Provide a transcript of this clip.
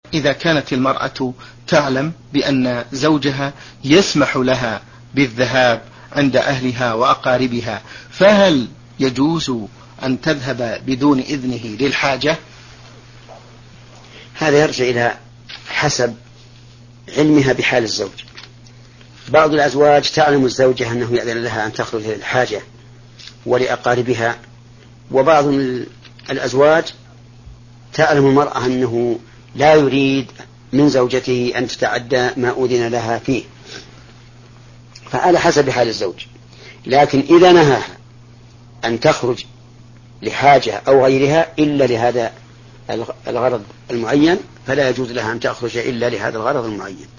إذا كانت المرأة تعلم بأن زوجها يسمح لها بالذهاب عند أهلها وأقاربها، فهل يجوز أن تذهب بدون إذنه للحاجة؟ هذا يرجع إلى حسب علمها بحال الزوج. بعض الأزواج تعلم الزوجة أنه يأذن لها أن تخرج للحاجة ولأقاربها، وبعض الأزواج تعلم المرأة أنه لا يريد من زوجته أن تتعدى ما أذن لها فيه، فعلى حسب حال الزوج. لكن إذا نهاها أن تخرج لحاجة أو غيرها إلا لهذا الغرض المعين، فلا يجوز لها أن تخرج إلا لهذا الغرض المعين.